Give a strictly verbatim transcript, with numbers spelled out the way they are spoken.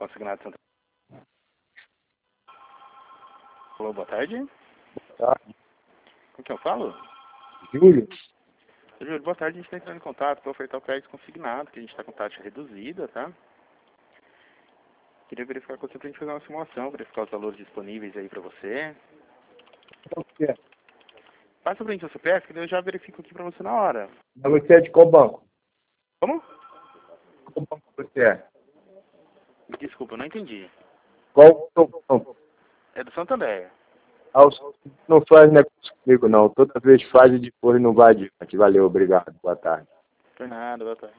Consignado Santa. Alô, boa tarde. Boa tarde. Com quem eu falo? Júlio. Júlio, boa tarde. A gente está entrando em contato para ofertar o crédito consignado, que a gente está com taxa reduzida, tá? Queria verificar com você para a gente fazer uma simulação, verificar os valores disponíveis aí para você. Qual que é? Passa pra gente o C P F, que daí eu já verifico aqui para você na hora. Mas você é de qual banco? Como? Qual banco você é? Desculpa, eu não entendi. Qual o seu banco? É do Santander. Ah, o senhor não faz negócio comigo, não. Toda vez faz e depois não vai adiante. Valeu, obrigado. Boa tarde. Por nada, boa tarde.